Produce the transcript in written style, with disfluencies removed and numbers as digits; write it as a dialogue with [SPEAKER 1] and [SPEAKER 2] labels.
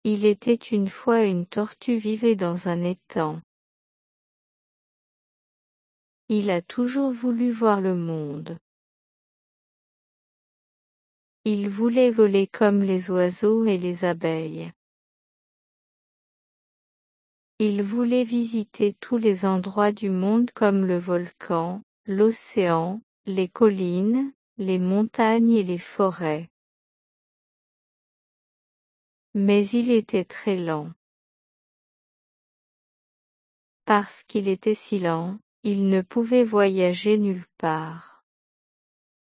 [SPEAKER 1] Il était une fois une tortue vivait dans un étang. Il a toujours voulu voir le monde. Il voulait voler comme les oiseaux et les abeilles. Il voulait visiter tous les endroits du monde comme le volcan, l'océan, les collines, les montagnes et les forêts. Mais il était très lent. Parce qu'il était si lent, il ne pouvait voyager nulle part.